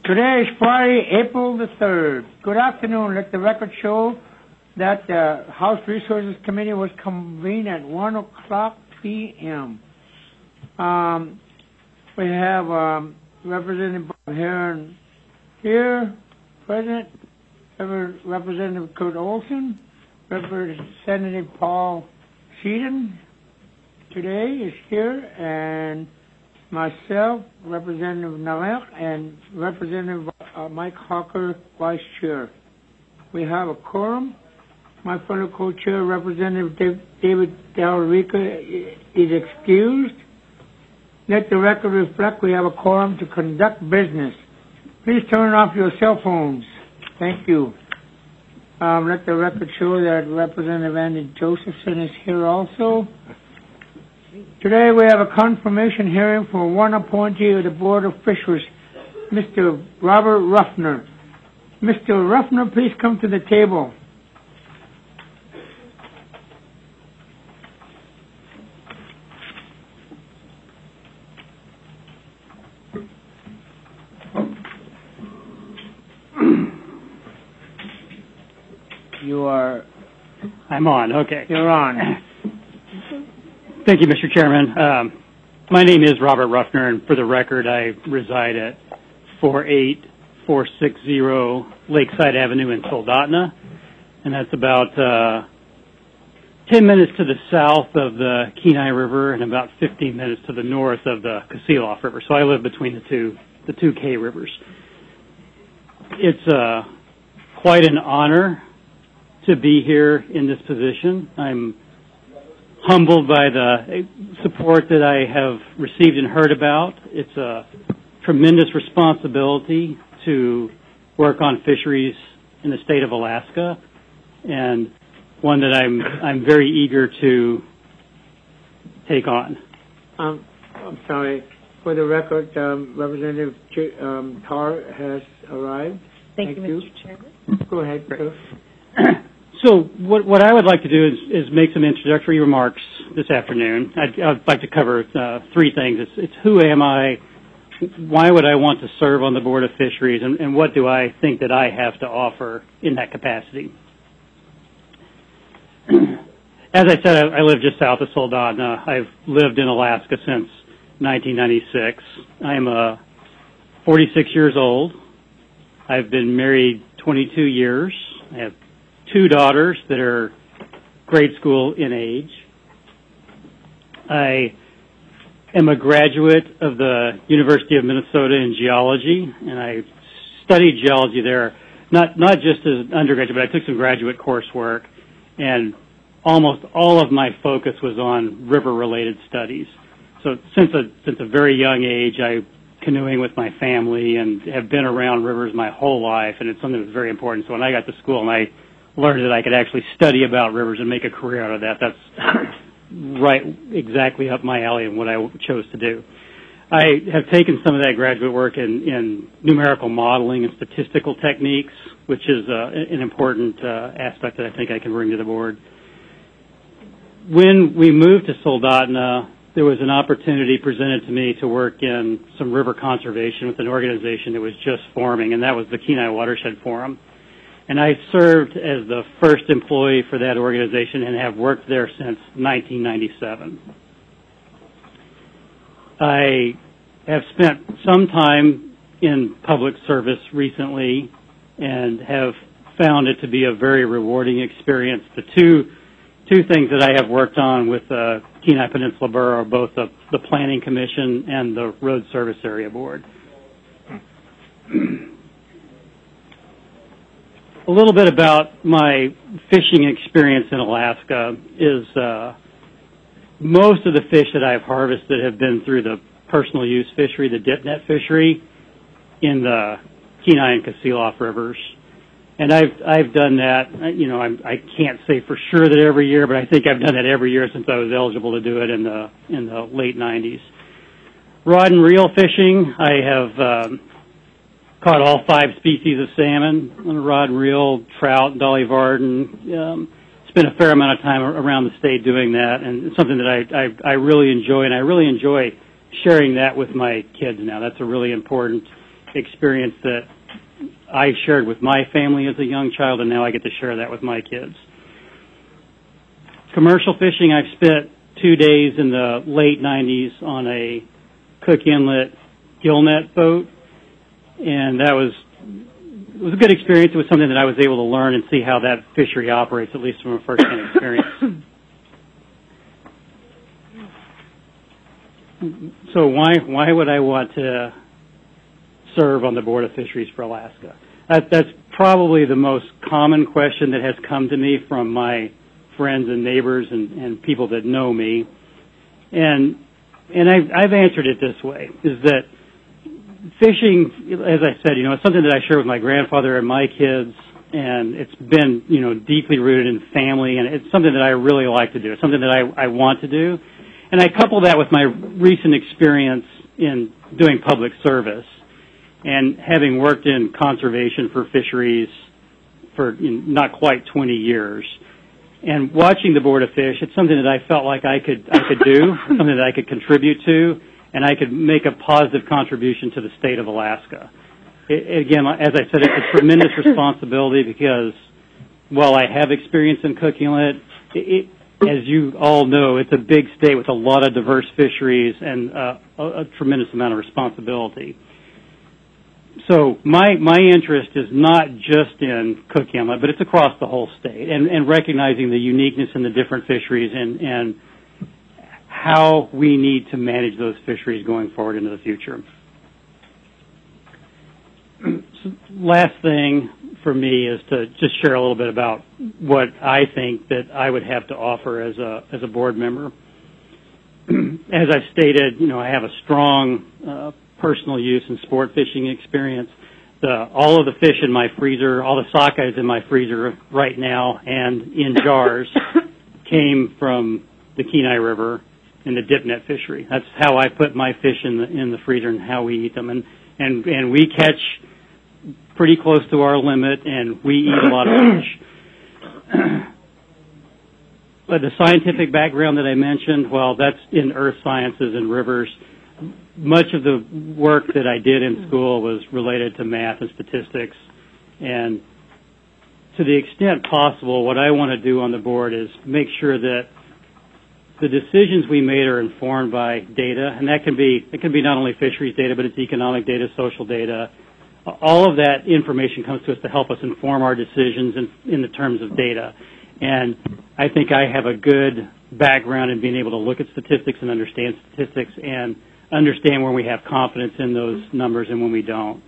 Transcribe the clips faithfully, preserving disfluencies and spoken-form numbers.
Today is Friday, April the third. Good afternoon. Let the record show that the House Resources Committee was convened at one o'clock p m Um, we have um, Representative Bob Herron here, President, Representative Kurt Olson, Representative Paul Sheehan today is here, and myself, Representative Nalek, and Representative uh, Mike Hawker, Vice Chair. We have a quorum. My fellow co-chair, Representative Dave, David Del Rica, is excused. Let the record reflect we have a quorum to conduct business. Please turn off your cell phones. Thank you. Um, let the record show that Representative Andy Josephson is here also. Today we have a confirmation hearing for one appointee of the Board of Fisheries, Mister Robert Ruffner. Mister Ruffner, please come to the table. You are... I'm on, okay. You're on. Thank you, Mister Chairman. Um, my name is Robert Ruffner, and for the record, I reside at four eight four six zero Lakeside Avenue in Soldotna, and that's about uh, ten minutes to the south of the Kenai River and about fifteen minutes to the north of the Kasilof River. So I live between the two, the two K rivers. It's uh, quite an honor to be here in this position. I'm humbled by the support that I have received and heard about. It's a tremendous responsibility to work on fisheries in the state of Alaska, and one that I'm I'm very eager to take on. Um, I'm sorry. For the record, um, Representative Ch- um, Tar has arrived. Thank, Thank you, you, Mister Chairman. Go ahead, Chris. So what, what I would like to do is, is make some introductory remarks this afternoon. I'd, I'd like to cover uh, three things. It's, it's who am I, why would I want to serve on the Board of Fisheries, and, and what do I think that I have to offer in that capacity. As I said, I, I live just south of Soldotna. I've lived in Alaska since nineteen ninety-six. I'm uh, forty-six years old. I've been married twenty-two years. I have two daughters that are grade school in age. I am a graduate of the University of Minnesota in geology, and I studied geology there, not not just as an undergraduate, but I took some graduate coursework, and almost all of my focus was on river-related studies. So since a, since a very young age, I canoeing with my family and have been around rivers my whole life, and it's something that's very important. So when I got to school and I learned that I could actually study about rivers and make a career out of that, that's right exactly up my alley and what I chose to do. I have taken some of that graduate work in, in numerical modeling and statistical techniques, which is uh, an important uh, aspect that I think I can bring to the board. When we moved to Soldotna, there was an opportunity presented to me to work in some river conservation with an organization that was just forming, and that was the Kenai Watershed Forum. And I served as the first employee for that organization and have worked there since nineteen ninety-seven. I have spent some time in public service recently and have found it to be a very rewarding experience. The two two things that I have worked on with the Kenai Peninsula Borough are both the, the Planning Commission and the Road Service Area Board. A little bit about my fishing experience in Alaska is uh, most of the fish that I've harvested have been through the personal use fishery, the dip net fishery, in the Kenai and Kasilof rivers. And I've I've done that. You know, I'm, I can't say for sure that every year, but I think I've done that every year since I was eligible to do it in the in the late nineties. Rod and reel fishing, I have um, caught all five species of salmon on a rod and reel, trout, dolly varden. Um, spent a fair amount of time around the state doing that, and it's something that I, I, I really enjoy, and I really enjoy sharing that with my kids now. That's a really important experience that I shared with my family as a young child, and now I get to share that with my kids. Commercial fishing, I've spent two days in the late nineties on a Cook Inlet gillnet boat, and that was it was a good experience. It was something that I was able to learn and see how that fishery operates, at least from a first-hand experience. So why why would I want to serve on the Board of Fisheries for Alaska? That, that's probably the most common question that has come to me from my friends and neighbors and, and people that know me. And and I've, I've answered it this way, is that fishing, as I said, you know, it's something that I share with my grandfather and my kids, and it's been, you know, deeply rooted in family, and it's something that I really like to do. It's something that I, I want to do. And I couple that with my recent experience in doing public service and having worked in conservation for fisheries for you know, not quite twenty years. And watching the Board of Fish, it's something that I felt like I could I could do, something that I could contribute to, and I could make a positive contribution to the state of Alaska. It, again, as I said, it's a tremendous responsibility because while I have experience in Cook Inlet, it, as you all know, it's a big state with a lot of diverse fisheries and uh, a, a tremendous amount of responsibility. So my my interest is not just in Cook Inlet, but it's across the whole state, and, and recognizing the uniqueness in the different fisheries and, and how we need to manage those fisheries going forward into the future. So last thing for me is to just share a little bit about what I think that I would have to offer as a as a board member. As I've stated, you know, I have a strong uh, personal use and sport fishing experience. The, all of the fish in my freezer, all the sockeyes in my freezer right now and in jars came from the Kenai River in the dip net fishery. That's how I put my fish in the in the freezer and how we eat them. And and and we catch pretty close to our limit, and we eat a lot of fish. But the scientific background that I mentioned, well, that's in earth sciences and rivers. Much of the work that I did in school was related to math and statistics, and to the extent possible, what I want to do on the board is make sure that the decisions we made are informed by data, and that can be it can be not only fisheries data, but it's economic data, social data. All of that information comes to us to help us inform our decisions in, in the terms of data. And I think I have a good background in being able to look at statistics and understand statistics and understand when we have confidence in those numbers and when we don't.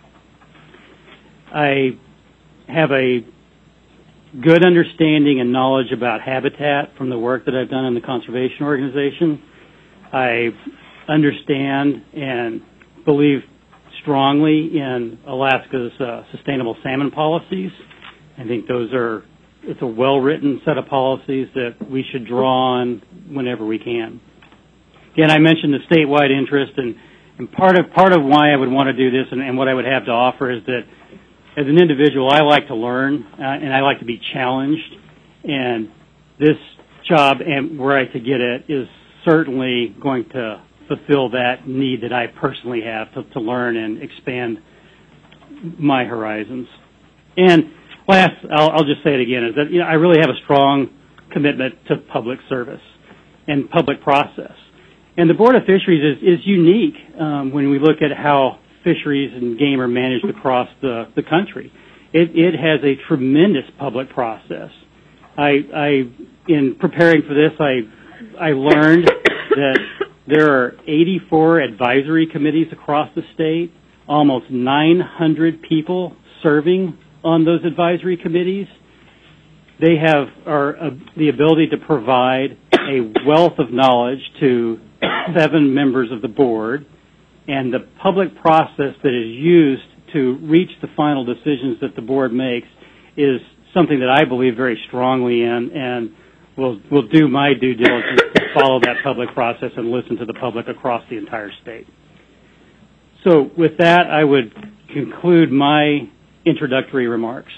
I have a good understanding and knowledge about habitat from the work that I've done in the conservation organization. I understand and believe strongly in Alaska's uh, sustainable salmon policies. I think those are, it's a well-written set of policies that we should draw on whenever we can. Again, I mentioned the statewide interest, and, and part of part of why I would want to do this and, and what I would have to offer is that as an individual, I like to learn, uh, and I like to be challenged, and this job and where I to get it is certainly going to fulfill that need that I personally have to, to learn and expand my horizons. And last, I'll, I'll just say it again, is that you know I really have a strong commitment to public service and public process. And the Board of Fisheries is, is unique um, when we look at how fisheries and game are managed across the, the country. It, it has a tremendous public process. I, I, in preparing for this, I, I learned that there are eighty-four advisory committees across the state, almost nine hundred people serving on those advisory committees. They have are, uh, the ability to provide a wealth of knowledge to seven members of the board, and the public process that is used to reach the final decisions that the board makes is something that I believe very strongly in, and will will do my due diligence to follow that public process and listen to the public across the entire state. So with that, I would conclude my introductory remarks.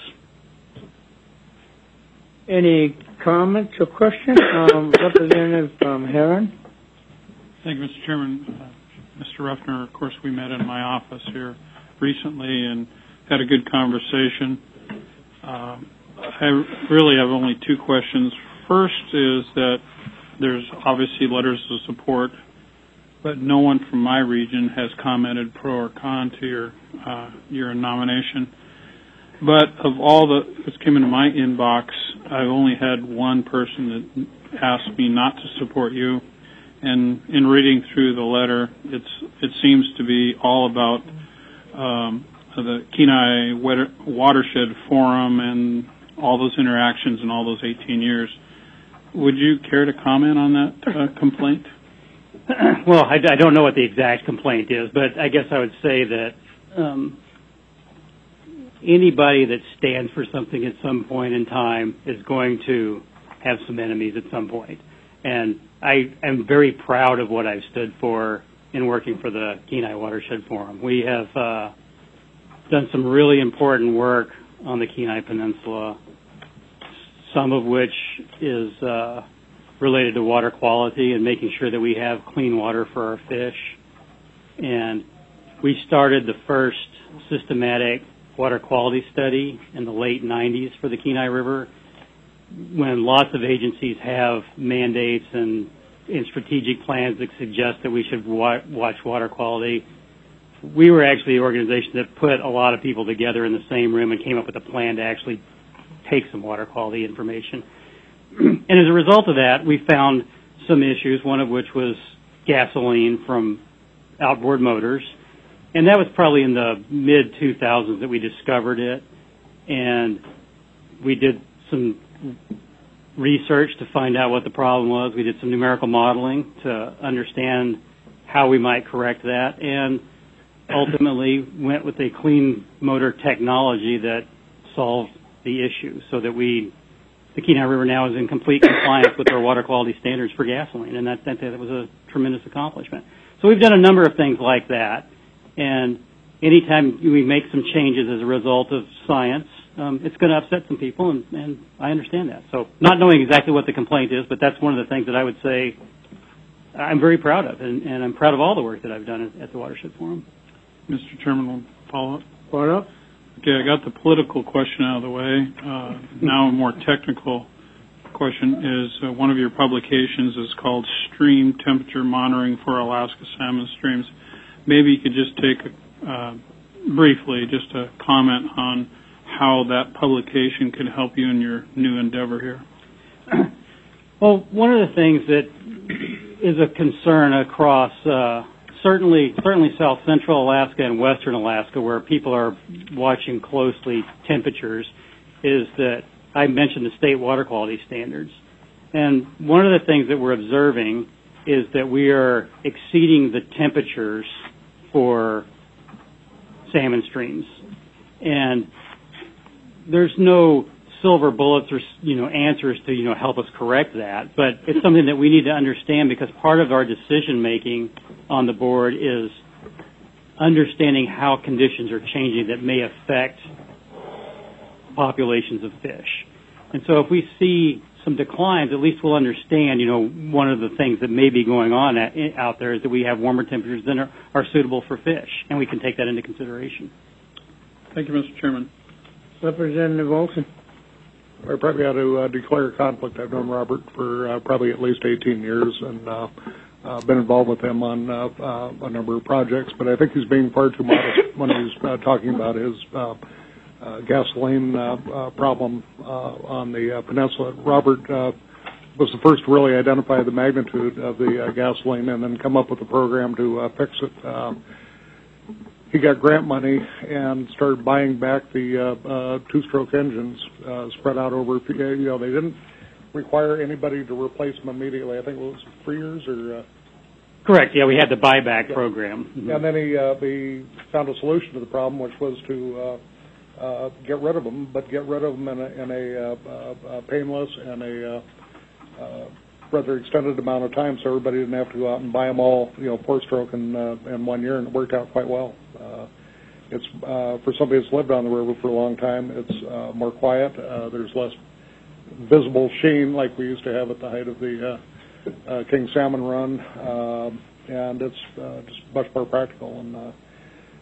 Any comments or questions? Um, Representative um, Herron. Thank you, Mister Chairman. Uh, Mister Ruffner, of course, we met in my office here recently and had a good conversation. Um, I really have only two questions. First is that there's obviously letters of support, but no one from my region has commented pro or con to your uh, your nomination. But of all the that came into my inbox, I've only had one person that asked me not to support you. And in reading through the letter, it's it seems to be all about um, the Kenai Watershed Forum and all those interactions in all those eighteen years. Would you care to comment on that uh, complaint? Well, I, I don't know what the exact complaint is, but I guess I would say that um, anybody that stands for something at some point in time is going to have some enemies at some point. And I am very proud of what I've stood for in working for the Kenai Watershed Forum. We have uh, done some really important work on the Kenai Peninsula, some of which is uh, related to water quality and making sure that we have clean water for our fish. And we started the first systematic water quality study in the late nineties for the Kenai River, when lots of agencies have mandates and, and strategic plans that suggest that we should wa- watch water quality. We were actually the organization that put a lot of people together in the same room and came up with a plan to actually take some water quality information. And as a result of that, we found some issues, one of which was gasoline from outboard motors. And that was probably in the mid two thousands that we discovered it. And we did some research to find out what the problem was. We did some numerical modeling to understand how we might correct that, and ultimately went with a clean motor technology that solved the issue so that we, the Kenai River now is in complete compliance with our water quality standards for gasoline, and that, that, that was a tremendous accomplishment. So we've done a number of things like that, and anytime we make some changes as a result of science, Um, it's going to upset some people, and, and I understand that. So not knowing exactly what the complaint is, but that's one of the things that I would say I'm very proud of, and, and I'm proud of all the work that I've done at, at the Watershed Forum. Mister Chairman, will follow up? Follow up? Okay, I got the political question out of the way. Uh, now a more technical question is, uh, one of your publications is called Stream Temperature Monitoring for Alaska Salmon Streams. Maybe you could just take, a, uh, briefly, just a comment on how that publication can help you in your new endeavor here. Well, one of the things that is a concern across uh, certainly certainly South Central Alaska and Western Alaska, where people are watching closely temperatures, is that I mentioned the state water quality standards. And one of the things that we're observing is that we are exceeding the temperatures for salmon streams. And there's no silver bullets or, you know, answers to, you know, help us correct that, but it's something that we need to understand, because part of our decision making on the board is understanding how conditions are changing that may affect populations of fish. And so if we see some declines, at least we'll understand, you know, one of the things that may be going on at, out there is that we have warmer temperatures than are, are suitable for fish, and we can take that into consideration. Thank you, Mister Chairman. Representative Olson. I probably ought to uh, declare a conflict. I've known Robert for uh, probably at least eighteen years, and uh, uh, been involved with him on uh, uh, a number of projects, but I think he's being far too modest when he's uh, talking about his uh, uh, gasoline uh, uh, problem uh, on the uh, peninsula. Robert uh, was the first to really identify the magnitude of the uh, gasoline and then come up with a program to uh, fix it. Uh, He got grant money and started buying back the uh, uh, two-stroke engines uh, spread out over, you know, they didn't require anybody to replace them immediately. I think it was three years or... Uh, Correct, yeah, we had the buyback yeah. program. Mm-hmm. And then he, uh, he found a solution to the problem, which was to uh, uh, get rid of them, but get rid of them in a, in a uh, uh, painless and a uh, uh, rather extended amount of time, so everybody didn't have to go out and buy them all, you know, four-stroke in, uh, in one year, and it worked out quite well. Uh, it's uh, for somebody that's lived on the river for a long time, it's uh, more quiet. Uh, there's less visible sheen like we used to have at the height of the uh, uh, King Salmon Run, uh, and it's uh, just much more practical. And uh,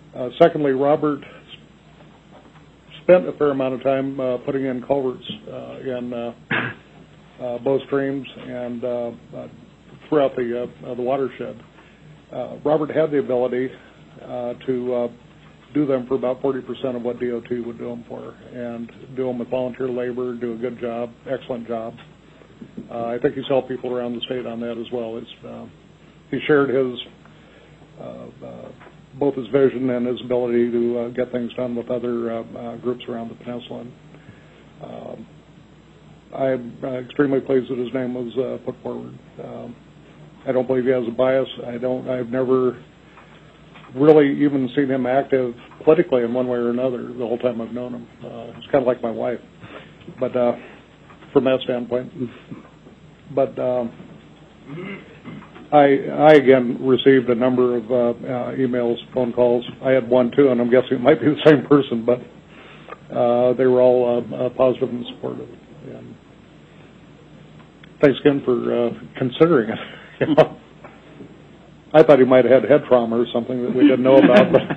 Uh, secondly, Robert spent a fair amount of time uh, putting in culverts uh, in uh, uh, both streams and uh, uh, throughout the uh, uh, the watershed. Uh, Robert had the ability uh, to uh, do them for about forty percent of what D O T would do them for, and do them with volunteer labor, do a good job, excellent job. Uh, I think he's helped people around the state on that as well. It's, uh, he shared his uh, uh, both his vision and his ability to uh, get things done with other uh, uh, groups around the peninsula. Um, I'm uh, extremely pleased that his name was uh, put forward. Um, I don't believe he has a bias. I don't. I've never really even seen him active politically in one way or another the whole time I've known him. Uh, it's kind of like my wife, but uh, from that standpoint. But um, I, I again received a number of uh, uh, emails, phone calls. I had one too, and I'm guessing it might be the same person, but uh, they were all uh, uh, positive and supportive. And thanks again for uh, considering it. You know? I thought he might have had head trauma or something that we didn't know about. But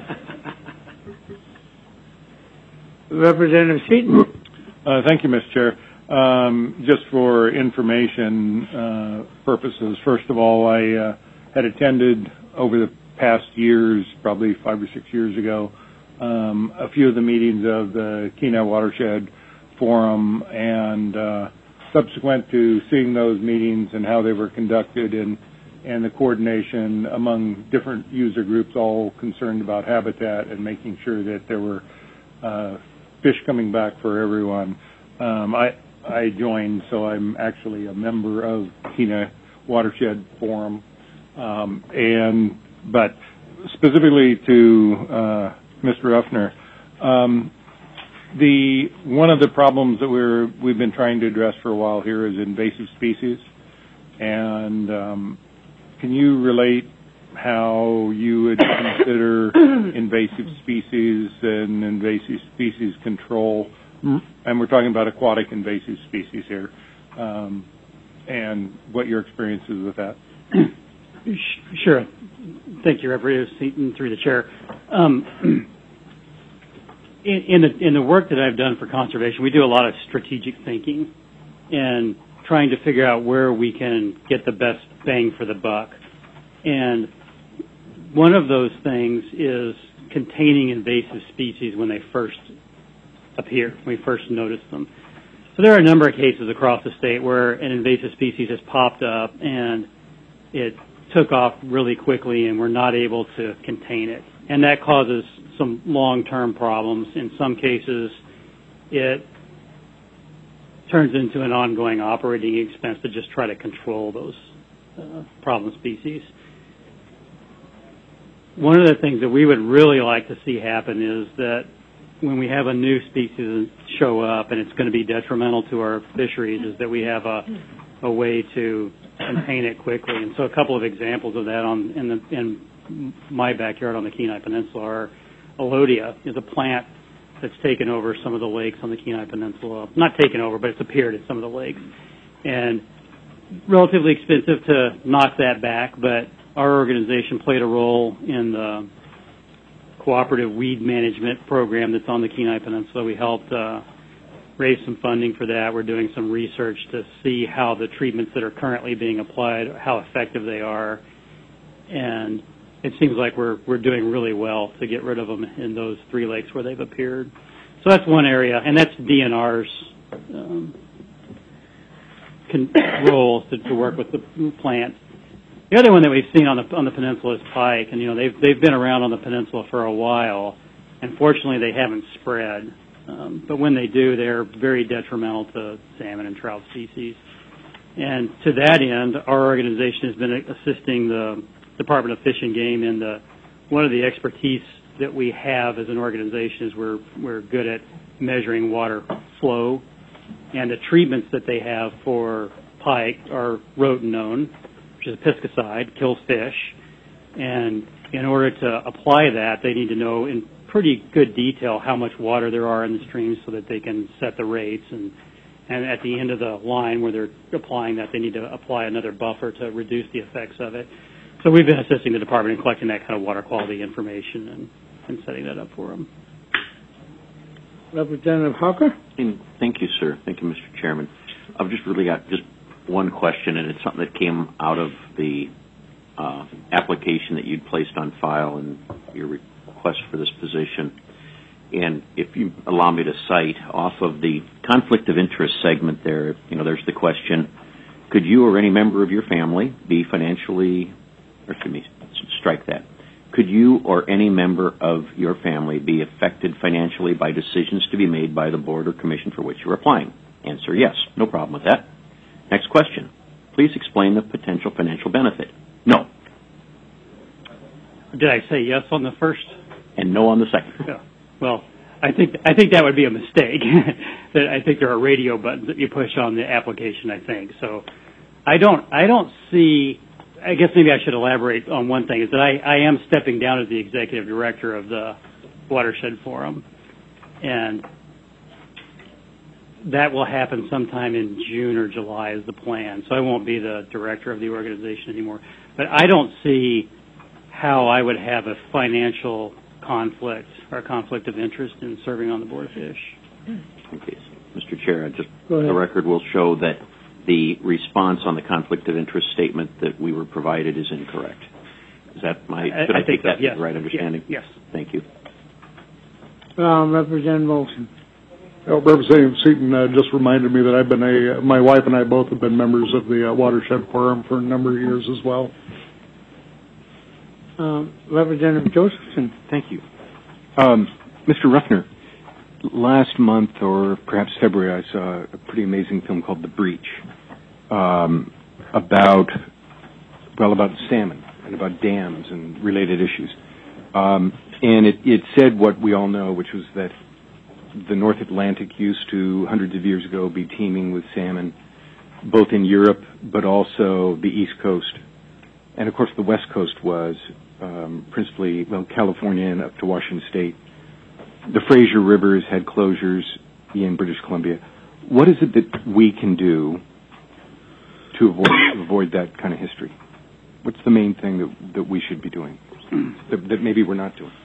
Representative Seaton. Uh, thank you, Mister Chair. Um, just for information uh, purposes, first of all, I uh, had attended over the past years, probably five or six years ago, um, a few of the meetings of the Kenai Watershed Forum, and uh, subsequent to seeing those meetings and how they were conducted and, and the coordination among different user groups all concerned about habitat and making sure that there were uh, fish coming back for everyone. Um, I I joined, so I'm actually a member of Kenai Watershed Forum, um, and but specifically to uh, Mister Ruffner, um, the one of the problems that we're we've been trying to address for a while here is invasive species, and um, can you relate how you would consider invasive species and invasive species control? And we're talking about aquatic invasive species here, um, and what your experience is with that. Sure. Thank you, Representative Seaton, through the chair. Um, in, in, the, in the work that I've done for conservation, we do a lot of strategic thinking and trying to figure out where we can get the best bang for the buck. And one of those things is containing invasive species when they first appear, when we first notice them. So there are a number of cases across the state where an invasive species has popped up and it took off really quickly and we're not able to contain it. And that causes some long-term problems. In some cases, it turns into an ongoing operating expense to just try to control those uh, problem species. One of the things that we would really like to see happen is that when we have a new species show up and it's going to be detrimental to our fisheries, is that we have a, a way to contain it quickly. And so a couple of examples of that on in, the, in my backyard on the Kenai Peninsula are Alodia is a plant that's taken over some of the lakes on the Kenai Peninsula. Not taken over, but it's appeared in some of the lakes. And relatively expensive to knock that back, but our organization played a role in the cooperative weed management program that's on the Kenai Peninsula. We helped uh, raise some funding for that. We're doing some research to see how the treatments that are currently being applied, how effective they are, and it seems like we're we're doing really well to get rid of them in those three lakes where they've appeared. So that's one area, and that's D N R's um, con- role to, to work with the plant. The other one that we've seen on the on the peninsula is pike, and you know they've they've been around on the peninsula for a while. Unfortunately, they haven't spread, um, but when they do, they're very detrimental to salmon and trout species. And to that end, our organization has been assisting the Department of Fish and Game in the one of the expertise that we have as an organization is we're we're good at measuring water flow, and the treatments that they have for pike are rotenone, which is a pesticide, kills fish, and in order to apply that, they need to know in pretty good detail how much water there are in the streams so that they can set the rates, and, and at the end of the line where they're applying that, they need to apply another buffer to reduce the effects of it. So we've been assisting the department in collecting that kind of water quality information, and and setting that up for them. Representative Hawker? And thank you, sir. Thank you, Mister Chairman. I've just really got just one question, and it's something that came out of the uh, application that you'd placed on file and your request for this position. And if you allow me to cite off of the conflict of interest segment there, you know, there's the question, could you or any member of your family be financially, or excuse me, strike that. Could you or any member of your family be affected financially by decisions to be made by the board or commission for which you're applying? Answer, yes. No problem with that. Next question. Please explain the potential financial benefit. No. Did I say yes on the first? And no on the second. Yeah. Well, I think I think that would be a mistake. That I think there are radio buttons that you push on the application, I think. So I don't I don't see, I guess maybe I should elaborate on one thing, is that I, I am stepping down as the executive director of the Watershed Forum. And that will happen sometime in June or July is the plan. So I won't be the director of the organization anymore. But I don't see how I would have a financial conflict or a conflict of interest in serving on the Board of Fish. Okay. Mister Chair, I just the record will show that the response on the conflict of interest statement that we were provided is incorrect. Is that my, did I, I take that so, yes. the right understanding? Yes. Thank you. Um, Representative Olson. Well, Representative Seaton uh, just reminded me that I've been a, my wife and I both have been members of the uh, Watershed Forum for a number of years as well. Um, Representative Josephson. Thank you. Um, Mister Ruffner, last month or perhaps February, I saw a pretty amazing film called The Breach um, about, well, about salmon and about dams and related issues. Um, and it, it said what we all know, which was that the North Atlantic used to, hundreds of years ago, be teeming with salmon, both in Europe but also the East Coast. And, of course, the West Coast was um, principally, well, California and up to Washington State. The Fraser Rivers had closures in British Columbia. What is it that we can do to avoid, to avoid that kind of history? What's the main thing that, that we should be doing that, that maybe we're not doing?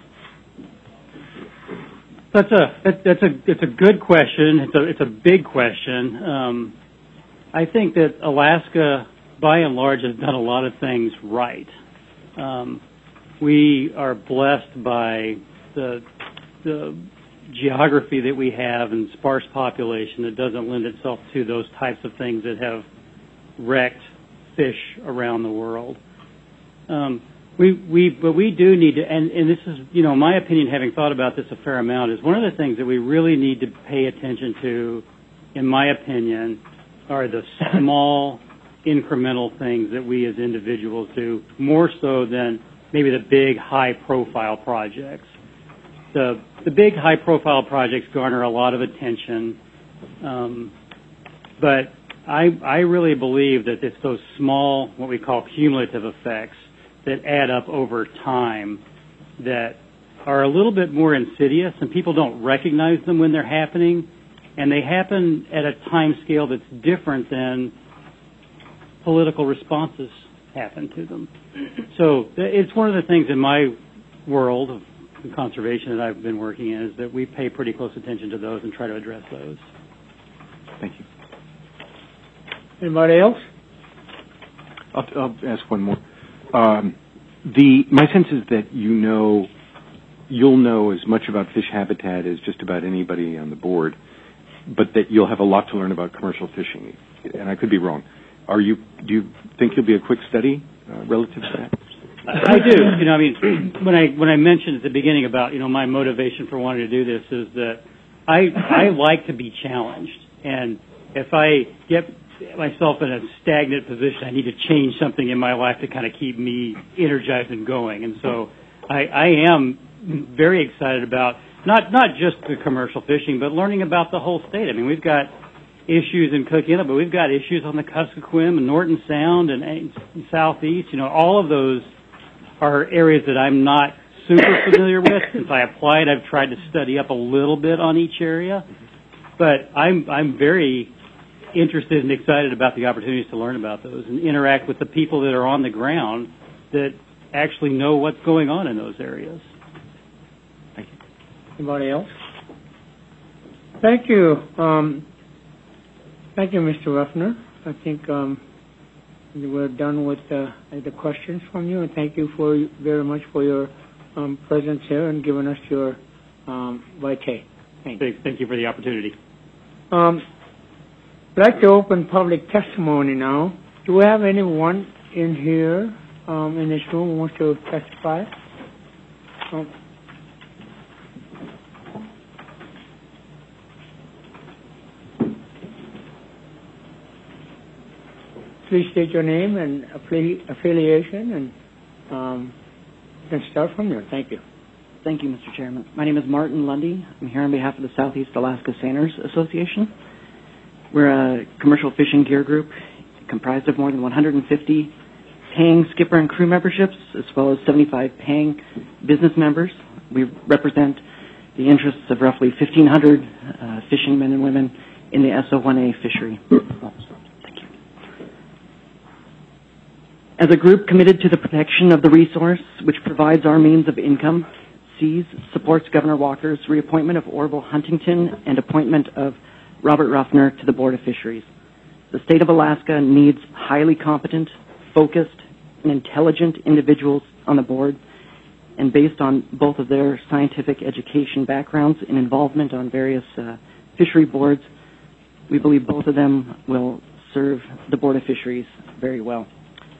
That's a that, that's a it's a good question. It's a it's a big question. Um, I think that Alaska, by and large, has done a lot of things right. Um, we are blessed by the the geography that we have and sparse population that doesn't lend itself to those types of things that have wrecked fish around the world. Um, we, we, but we do need to, and, and this is, you know, my opinion, having thought about this a fair amount, is one of the things that we really need to pay attention to, in my opinion, are the small, incremental things that we as individuals do, more so than maybe the big, high-profile projects. The, the big high-profile projects garner a lot of attention, um, but I, I really believe that it's those small, what we call cumulative effects, that add up over time that are a little bit more insidious, and people don't recognize them when they're happening, and they happen at a time scale that's different than political responses happen to them. So it's one of the things in my world of conservation that I've been working in is that we pay pretty close attention to those and try to address those. Thank you. Anybody else? I'll, I'll ask one more. Um, the my sense is that you know, you'll know as much about fish habitat as just about anybody on the board, but that you'll have a lot to learn about commercial fishing. And I could be wrong. Are you? Do you think you'll be a quick study uh, relative to that? I do. You know, I mean, when I when I mentioned at the beginning about you know my motivation for wanting to do this is that I I like to be challenged, and if I get myself in a stagnant position, I need to change something in my life to kind of keep me energized and going. And so I, I am very excited about not not just the commercial fishing, but learning about the whole state. I mean, we've got issues in Cook Inlet, but we've got issues on the Kuskokwim and Norton Sound and, and Southeast. You know, all of those are areas that I'm not super familiar with. Since I applied, I've tried to study up a little bit on each area, but I'm I'm very interested and excited about the opportunities to learn about those and interact with the people that are on the ground that actually know what's going on in those areas. Anybody else? Thank you. Um, thank you, Mister Ruffner. I think um, we're done with uh, the questions from you, and thank you for very much for your um, presence here and giving us your um, vitae. Thank you. Thank you for the opportunity. Um, I'd like to open public testimony now. Do we have anyone in here um, in this room who wants to testify? Um, Please state your name and affili- affiliation, and um, you can start from there. Thank you. Thank you, Mister Chairman. My name is Martin Lundy. I'm here on behalf of the Southeast Alaska Seiners Association. We're a commercial fishing gear group comprised of more than one hundred fifty paying skipper and crew memberships, as well as seventy-five paying business members. We represent the interests of roughly fifteen hundred uh, fishing men and women in the S O one A fishery. As a group committed to the protection of the resource, which provides our means of income, S E A S supports Governor Walker's reappointment of Orville Huntington and appointment of Robert Ruffner to the Board of Fisheries. The state of Alaska needs highly competent, focused, and intelligent individuals on the board, and based on both of their scientific education backgrounds and involvement on various uh, fishery boards, we believe both of them will serve the Board of Fisheries very well.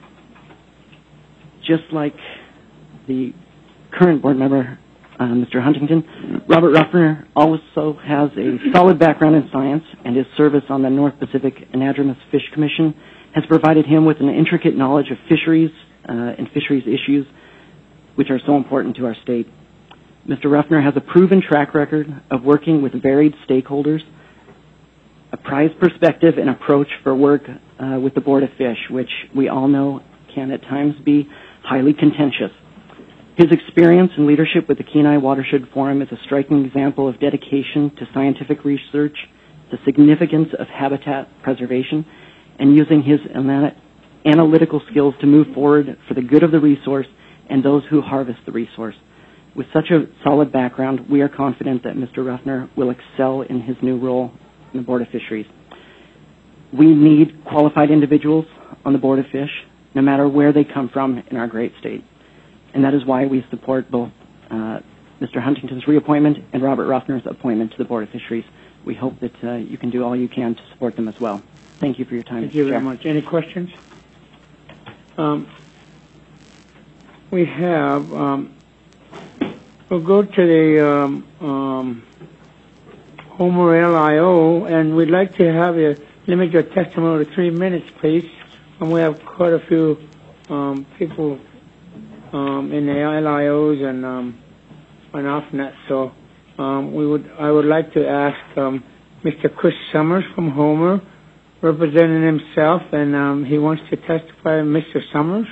Just like the current board member, uh, Mister Huntington, Robert Ruffner also has a solid background in science, and his service on the North Pacific Anadromous Fish Commission has provided him with an intricate knowledge of fisheries uh, and fisheries issues, which are so important to our state. Mister Ruffner has a proven track record of working with varied stakeholders, a prized perspective and approach for work uh, with the Board of Fish, which we all know can at times be highly contentious. His experience and leadership with the Kenai Watershed Forum is a striking example of dedication to scientific research, the significance of habitat preservation, and using his analytical skills to move forward for the good of the resource and those who harvest the resource. With such a solid background, we are confident that Mister Ruffner will excel in his new role in the Board of Fisheries. We need qualified individuals on the Board of Fish, no matter where they come from in our great state. And that is why we support both uh, Mister Huntington's reappointment and Robert Ruffner's appointment to the Board of Fisheries. We hope that uh, you can do all you can to support them as well. Thank you for your time. Thank you very much. Any questions? Um, we have, um, we'll go to the um, um, Homer L I O, and we'd like to have you limit your testimony to three minutes, please. And we have quite a few um, people um, in the L I Os and um, on OffNet. So um, we would, I would like to ask um, Mister Chris Summers from Homer, representing himself, and um, he wants to testify. Mister Summers.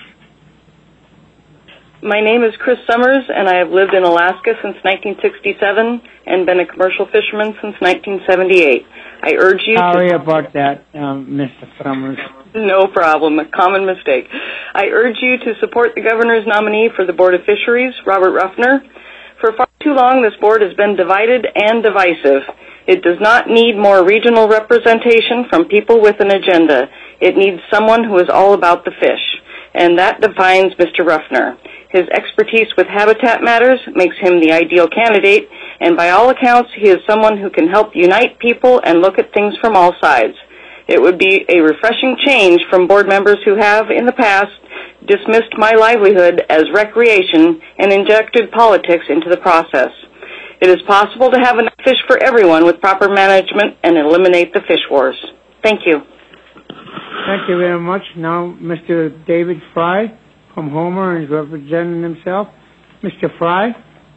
My name is Chris Summers, and I have lived in Alaska since nineteen sixty-seven and been a commercial fisherman since nineteen seventy-eight. I urge you Sorry to... about that, um, Mister Summers. No problem, a common mistake. I urge you to support the governor's nominee for the Board of Fisheries, Robert Ruffner. For far too long, this board has been divided and divisive. It does not need more regional representation from people with an agenda. It needs someone who is all about the fish, and that defines Mister Ruffner. His expertise with habitat matters makes him the ideal candidate, and by all accounts, he is someone who can help unite people and look at things from all sides. It would be a refreshing change from board members who have, in the past, dismissed my livelihood as recreation and injected politics into the process. It is possible to have enough fish for everyone with proper management and eliminate the fish wars. Thank you. Thank you very much. Now, Mister David Fry from Homer is representing himself. Mister Fry?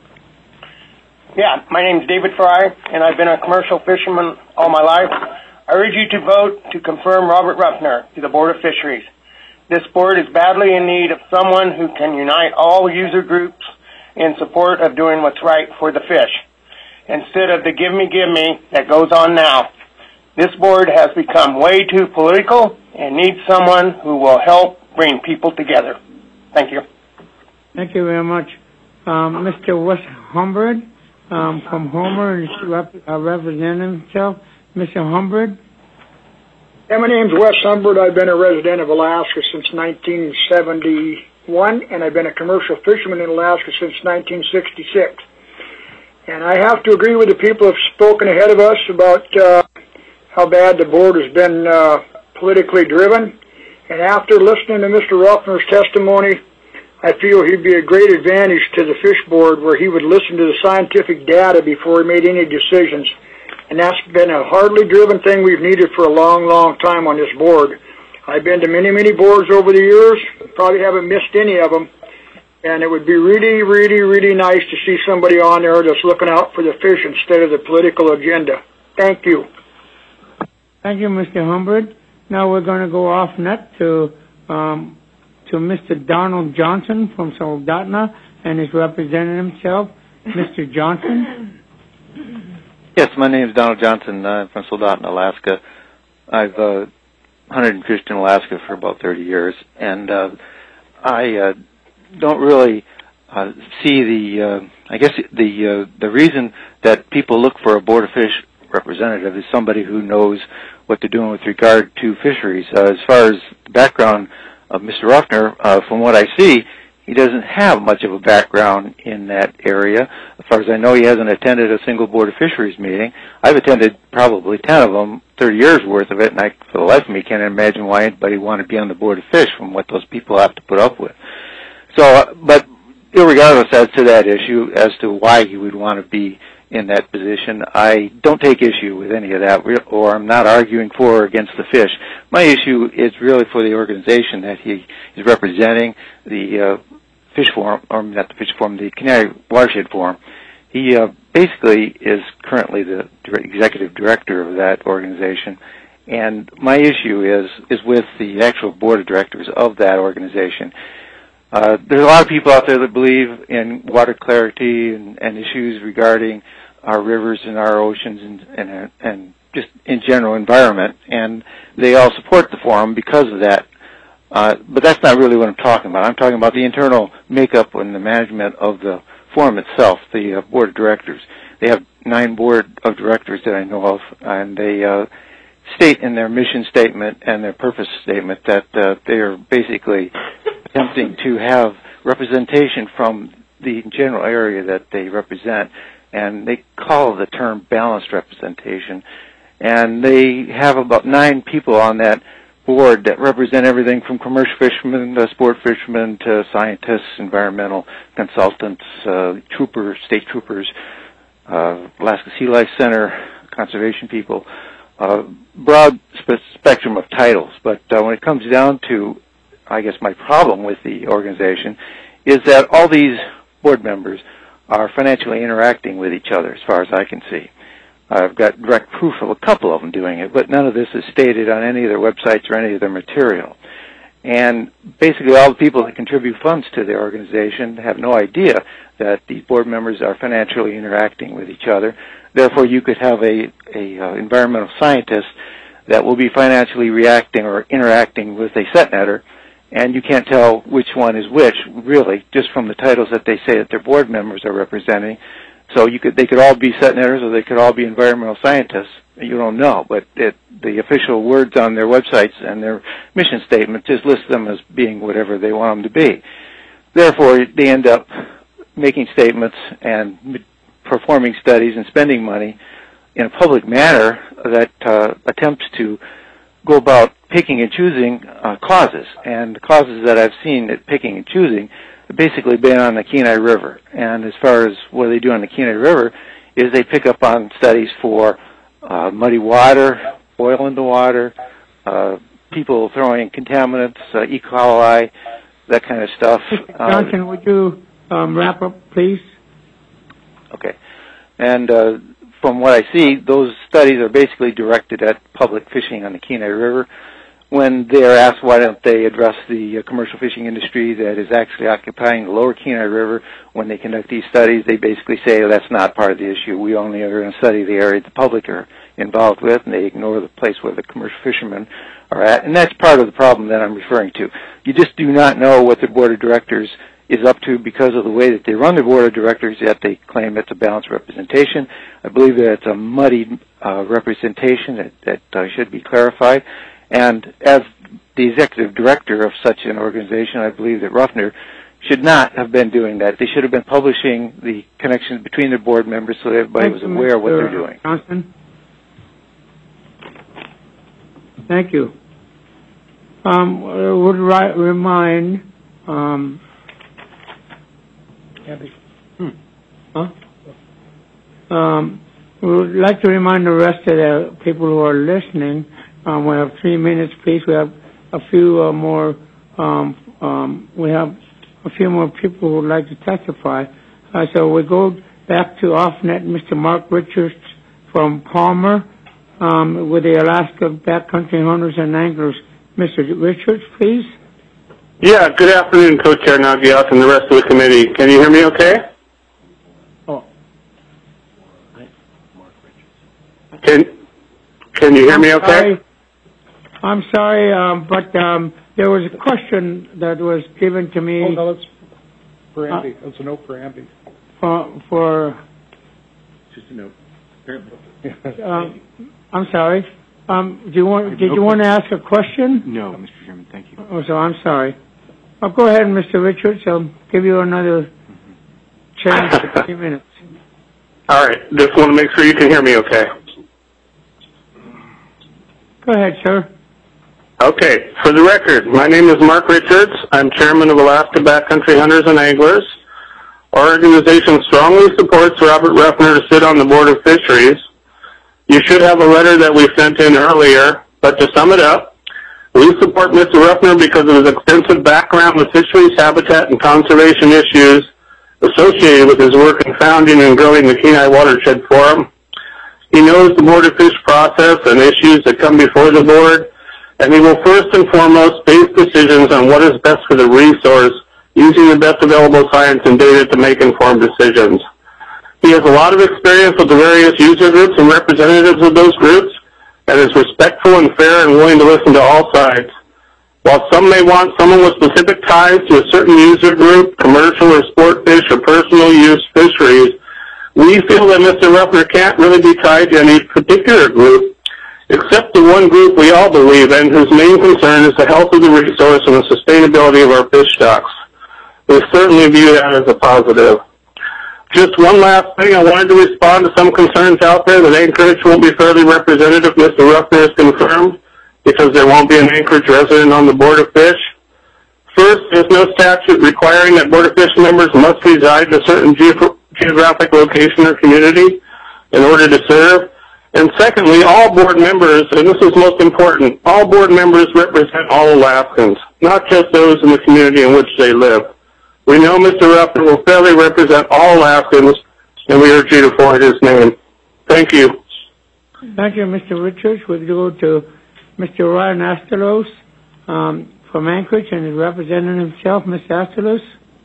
Yeah, my name is David Fry, and I've been a commercial fisherman all my life. I urge you to vote to confirm Robert Ruffner to the Board of Fisheries. This board is badly in need of someone who can unite all user groups in support of doing what's right for the fish, instead of the give me, give me that goes on now. This board has become way too political and needs someone who will help bring people together. Thank you. Thank you very much. Um, Mister Wes Humbird um, from Homer and rep, uh, representing himself. Mister Humbird. Yeah, my name's Wes Humbird. I've been a resident of Alaska since nineteen seventy-one, and I've been a commercial fisherman in Alaska since nineteen sixty-six. And I have to agree with the people who have spoken ahead of us about uh, how bad the board has been uh, politically driven. And after listening to Mister Ruffner's testimony, I feel he'd be a great advantage to the fish board where he would listen to the scientific data before he made any decisions. And that's been a hardly driven thing we've needed for a long, long time on this board. I've been to many, many boards over the years, probably haven't missed any of them. And it would be really, really, really nice to see somebody on there that's looking out for the fish instead of the political agenda. Thank you. Thank you, Mister Humbird. Now we're going to go off net to um, to Mister Donald Johnson from Soldotna and his representing himself, Mister Johnson. Yes, my name is Donald Johnson. I'm from Soldotna, Alaska. I've uh, hunted and fished in Alaska for about thirty years, and uh, I uh, don't really uh, see the, uh, I guess the uh, the reason that people look for a Board of Fish representative is somebody who knows what they're doing with regard to fisheries. Uh, as far as the background of Mister Ruffner, uh, from what I see, he doesn't have much of a background in that area. As far as I know, he hasn't attended a single Board of Fisheries meeting. I've attended probably ten of them, thirty years worth of it, and I, for the life of me, can't imagine why anybody would want to be on the Board of Fish from what those people have to put up with. So, uh, but irregardless as to that issue, as to why he would want to be in that position, I don't take issue with any of that, or I'm not arguing for or against the fish. My issue is really for the organization that he is representing, the uh, Fish Forum, or not the Fish Forum, the Canary Watershed Forum. He uh, basically is currently the executive director of that organization, and my issue is is with the actual board of directors of that organization. Uh, there's a lot of people out there that believe in water clarity and, and issues regarding our rivers and our oceans and, and, and just in general environment, and they all support the forum because of that. Uh, but that's not really what I'm talking about. I'm talking about the internal makeup and the management of the forum itself, the uh, board of directors. They have nine board of directors that I know of, and they uh, state in their mission statement and their purpose statement that uh, they are basically attempting to have representation from the general area that they represent, and they call the term balanced representation. And they have about nine people on that board that represent everything from commercial fishermen to sport fishermen to scientists, environmental consultants, uh, troopers, state troopers, uh, Alaska Sea Life Center, conservation people, uh, broad spe- spectrum of titles. But uh, when it comes down to, I guess my problem with the organization is that all these board members are financially interacting with each other, as far as I can see. I've got direct proof of a couple of them doing it, but none of this is stated on any of their websites or any of their material. And basically all the people that contribute funds to the organization have no idea that these board members are financially interacting with each other. Therefore, you could have a, a uh, environmental scientist that will be financially reacting or interacting with a set netter, and you can't tell which one is which, really, just from the titles that they say that their board members are representing. So you could, they could all be set netters or they could all be environmental scientists. You don't know, but it, the official words on their websites and their mission statement just list them as being whatever they want them to be. Therefore, they end up making statements and performing studies and spending money in a public manner that uh, attempts to go about picking and choosing uh, causes. And the causes that I've seen at picking and choosing have basically been on the Kenai River. And as far as what they do on the Kenai River is they pick up on studies for uh, muddy water, oil in the water, uh, people throwing contaminants, uh, E. coli, that kind of stuff. Johnson, uh, would you um, wrap up, please? Okay. And uh, from what I see, those studies are basically directed at public fishing on the Kenai River. When they're asked why don't they address the uh, commercial fishing industry that is actually occupying the lower Kenai River, when they conduct these studies, they basically say, oh, that's not part of the issue. We only are going to study the area the public are involved with, and they ignore the place where the commercial fishermen are at. And that's part of the problem that I'm referring to. You just do not know what the board of directors is up to because of the way that they run the board of directors, yet they claim it's a balanced representation. I believe that it's a muddied uh, representation that, that uh, should be clarified. And as the executive director of such an organization, I believe that Ruffner should not have been doing that. They should have been publishing the connections between their board members so that everybody was aware of what they're doing. Johnson? Thank you. Um, I would ri- remind, um, hmm. huh? Um, we would like to remind the rest of the people who are listening, um, we have three minutes, please. We have a few uh, more, um, um, we have a few more people who would like to testify. Uh, so we go back to off-net, Mister Mark Richards from Palmer, um, with the Alaska Backcountry Hunters and Anglers. Mister Richards, please. Yeah, good afternoon, Co-Chair Nagios and the rest of the committee. Can you hear me okay? Oh. Can, can you hear I'm me okay? Sorry. I'm sorry, um, but um, there was a question that was given to me. Oh, no, that's for Andy. Uh, that's a note for Andy. For, for just a note. um, I'm sorry. Um, do you want? Did you want to ask a question? No, Mister Chairman. Thank you. Oh, so I'm sorry. Oh, go ahead, Mister Richards. I'll give you another chance for a few minutes. All right. Just want to make sure you can hear me okay. Go ahead, sir. Okay. For the record, my name is Mark Richards. I'm chairman of Alaska Backcountry Hunters and Anglers. Our organization strongly supports Robert Ruffner to sit on the Board of Fisheries. You should have a letter that we sent in earlier, but to sum it up, we support Mister Ruffner because of his extensive background with fisheries, habitat, and conservation issues associated with his work in founding and growing the Kenai Watershed Forum. He knows the Board of Fish process and issues that come before the board, and he will first and foremost base decisions on what is best for the resource, using the best available science and data to make informed decisions. He has a lot of experience with the various user groups and representatives of those groups, and is respectful and fair and willing to listen to all sides. While some may want someone with specific ties to a certain user group, commercial or sport fish or personal use fisheries, we feel that Mister Ruffner can't really be tied to any particular group, except the one group we all believe in, whose main concern is the health of the resource and the sustainability of our fish stocks. We certainly view that as a positive. Just one last thing, I wanted to respond to some concerns out there that Anchorage won't be fairly represented if Mister Ruffner is confirmed, because there won't be an Anchorage resident on the Board of Fish. First, there's no statute requiring that Board of Fish members must reside in a certain ge- geographic location or community in order to serve. And secondly, all board members, and this is most important, all board members represent all Alaskans, not just those in the community in which they live. We know Mister Ruffner will fairly represent all Alaskans, and we urge you to forward his name. Thank you. Thank you, Mister Richards. We'll go to Mister Ryan Astalos um, from Anchorage, and is representing himself. Mister Astalos.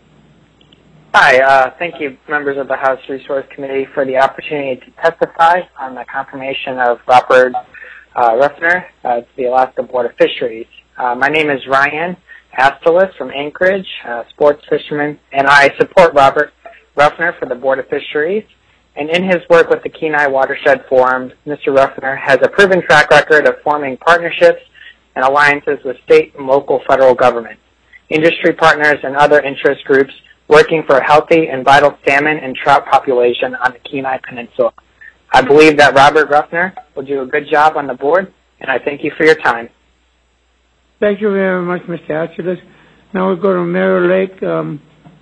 Hi. Uh, thank you, members of the House Resource Committee, for the opportunity to testify on the confirmation of Robert uh, Ruffner uh, to the Alaska Board of Fisheries. Uh, my name is Ryan Astalos from Anchorage, uh, sports fisherman, and I support Robert Ruffner for the Board of Fisheries. And in his work with the Kenai Watershed Forum, Mister Ruffner has a proven track record of forming partnerships and alliances with state and local federal government, industry partners, and other interest groups working for a healthy and vital salmon and trout population on the Kenai Peninsula. I believe that Robert Ruffner will do a good job on the board, and I thank you for your time. Thank you very much, Mister Astalos. Now we go to Mirror Lake. Um,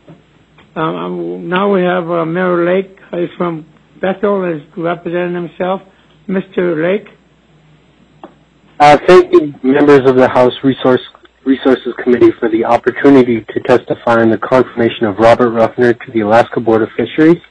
um, now we have uh, Mirror Lake. He's from Bethel, is representing himself. Mister Lake. Uh, thank you, members of the House Resource Resources Committee, for the opportunity to testify on the confirmation of Robert Ruffner to the Alaska Board of Fisheries.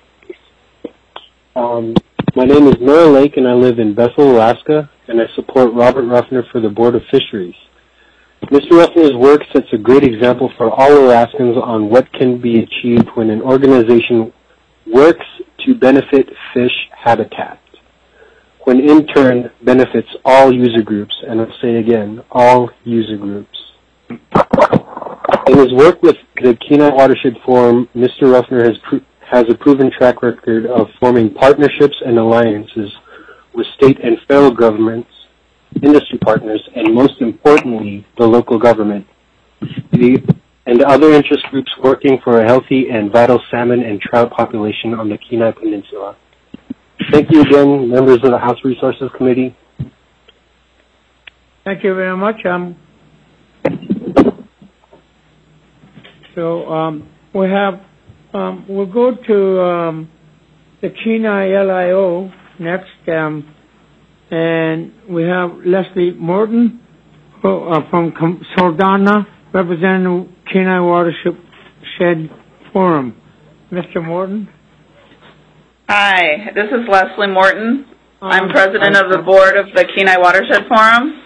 Um, my name is Mirror Lake, and I live in Bethel, Alaska, and I support Robert Ruffner for the Board of Fisheries. Mister Ruffner's work sets a great example for all Alaskans on what can be achieved when an organization works to benefit fish habitat, when in turn benefits all user groups, and I'll say it again, all user groups. In his work with the Kenai Watershed Forum, Mister Ruffner has, pro- has a proven track record of forming partnerships and alliances with state and federal governments, industry partners, and most importantly, the local government, the, and other interest groups working for a healthy and vital salmon and trout population on the Kenai Peninsula. Thank you again, members of the House Resources Committee. Thank you very much. Um, so um, we have, um, we'll go to um, the Kenai L I O next, um, and we have Leslie Morton who, uh, from Com- Soldana, representing Kenai Watershed Forum. Mister Morton. Hi, this is Leslie Morton. I'm president of the board of the Kenai Watershed Forum.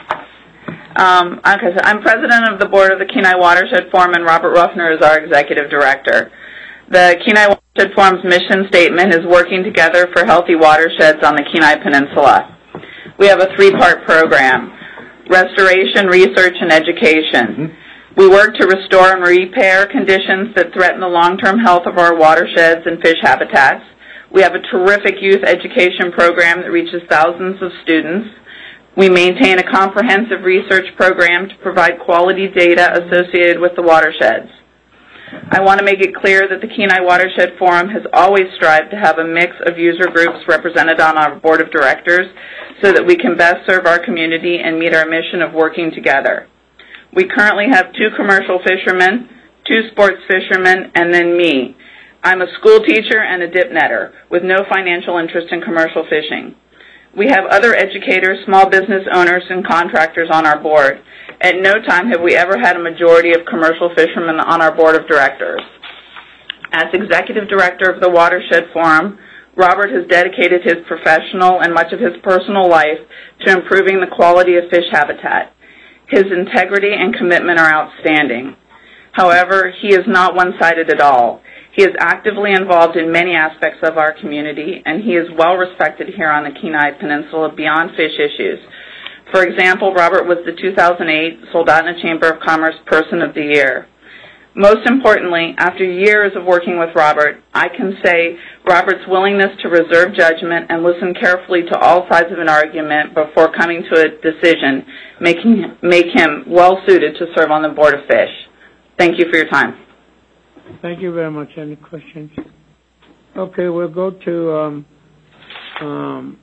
Um, okay, so I'm president of the board of the Kenai Watershed Forum, and Robert Ruffner is our executive director. The Kenai Watershed Forum's mission statement is working together for healthy watersheds on the Kenai Peninsula. We have a three-part program: restoration, research, and education. Mm-hmm. We work to restore and repair conditions that threaten the long-term health of our watersheds and fish habitats. We have a terrific youth education program that reaches thousands of students. We maintain a comprehensive research program to provide quality data associated with the watersheds. I want to make it clear that the Kenai Watershed Forum has always strived to have a mix of user groups represented on our board of directors so that we can best serve our community and meet our mission of working together. We currently have two commercial fishermen, two sports fishermen, and then me. I'm a school teacher and a dip netter with no financial interest in commercial fishing. We have other educators, small business owners, and contractors on our board. At no time have we ever had a majority of commercial fishermen on our board of directors. As executive director of the Watershed Forum, Robert has dedicated his professional and much of his personal life to improving the quality of fish habitat. His integrity and commitment are outstanding. However, he is not one-sided at all. He is actively involved in many aspects of our community, and he is well respected here on the Kenai Peninsula beyond fish issues. For example, Robert was the two thousand eight Soldotna Chamber of Commerce Person of the Year. Most importantly, after years of working with Robert, I can say Robert's willingness to reserve judgment and listen carefully to all sides of an argument before coming to a decision making, make him well-suited to serve on the Board of Fish. Thank you for your time. Thank you very much. Any questions? Okay, we'll go to um, um,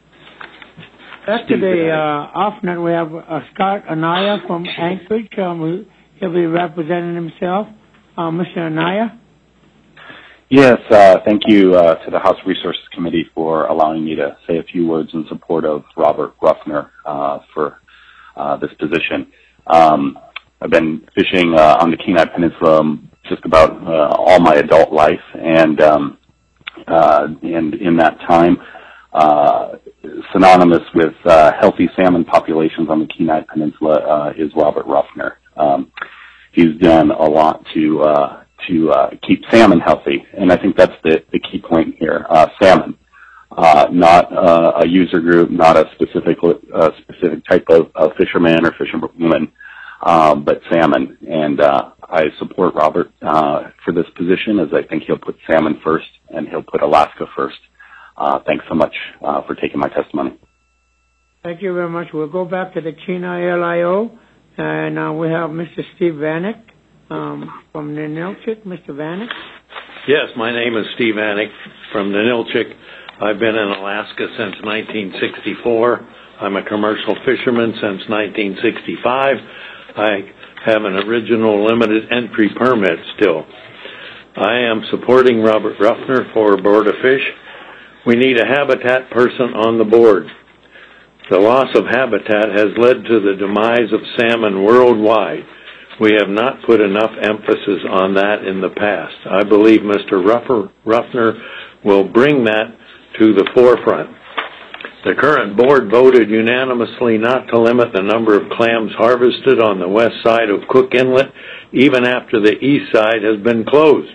back to the uh, off-net. We have uh, Scott Anaya from Anchorage. Um, he'll be representing himself. Uh, Mister Anaya? Yes, uh, thank you uh, to the House Resources Committee for allowing me to say a few words in support of Robert Ruffner uh, for uh, this position. Um, I've been fishing uh, on the Kenai Peninsula just about uh, all my adult life, and um, uh, and in that time, uh, synonymous with uh, healthy salmon populations on the Kenai Peninsula uh, is Robert Ruffner. Um, he's done a lot to uh, to uh, keep salmon healthy, and I think that's the, the key point here. Uh, salmon, uh, not uh, a user group, not a specific uh, specific type of, of fisherman or fisherwoman, uh, but salmon. And uh, I support Robert uh, for this position, as I think he'll put salmon first and he'll put Alaska first. Uh, thanks so much uh, for taking my testimony. Thank you very much. We'll go back to the Kenai L I O, and uh, we have Mister Steve Vanek um, from Ninilchik. Mister Vanek? Yes, my name is Steve Vanek from Ninilchik. I've been in Alaska since nineteen sixty-four. I'm a commercial fisherman since nineteen sixty-five. I have an original limited entry permit still. I am supporting Robert Ruffner for Board of Fish. We need a habitat person on the board. The loss of habitat has led to the demise of salmon worldwide. We have not put enough emphasis on that in the past. I believe Mister Ruffner will bring that to the forefront. The current board voted unanimously not to limit the number of clams harvested on the west side of Cook Inlet, even after the east side has been closed.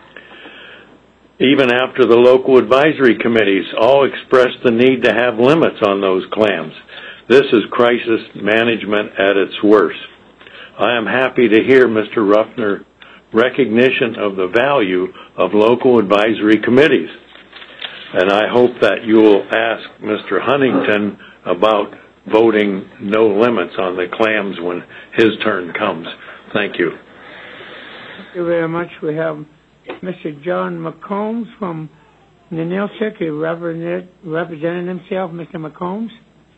Even after the local advisory committees all expressed the need to have limits on those clams. This is crisis management at its worst. I am happy to hear Mister Ruffner recognition of the value of local advisory committees. And I hope that you will ask Mister Huntington about voting no limits on the clams when his turn comes. Thank you. Thank you very much. We have Mister John McCombs from Ninilchik. He represented, represented himself. Mister McCombs.